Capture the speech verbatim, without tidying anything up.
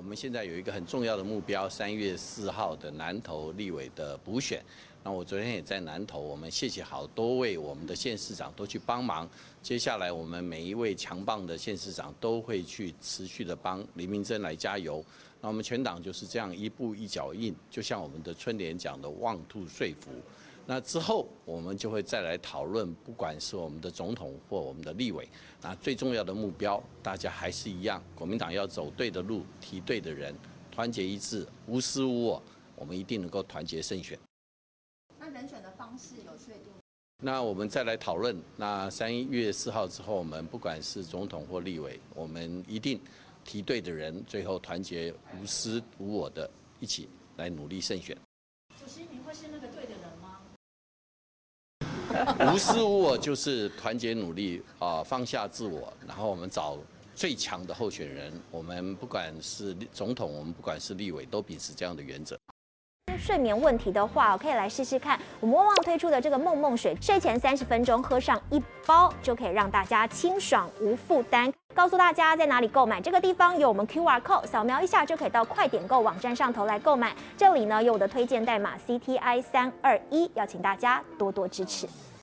们现在有一个很重要的目标，三月四号的南投立委的补选。那我昨天也在南投，我们谢谢好多位我们的县市长都去帮忙。接下来我们每一位强棒的县市长都会去持续的帮林明珍来加油。那我们全党就是这样一步一脚印，就像我们的春联讲的望兔说服。那之后我们就会再来讨论，不管是我们的总统或我们的立委，那最重要的目标，大家还是一样，国民党要走对的路，提对的人，团结一致，无私无我，我们一定能够团结胜选。 那人选的方式有确定？ 那我们再来讨论。那三月四号之后，我们不管是总统或立委，我们一定提对的人，最后团结无私无我的一起来努力胜选。 主席，你会是那个对的人吗？ 无私无我就是团结努力啊、呃，放下自我，然后我们找最强的候选人。我们不管是总统，我们不管是立委，都秉持这样的原则。 睡眠问题的话，可以来试试看我们旺旺推出的这个梦梦水，睡前三十分钟喝上一包，就可以让大家清爽无负担。告诉大家在哪里购买，这个地方有我们 Q R code， 扫描一下就可以到快点购网站上头来购买。这里呢有我的推荐代码 C T I 三二一，邀请大家多多支持。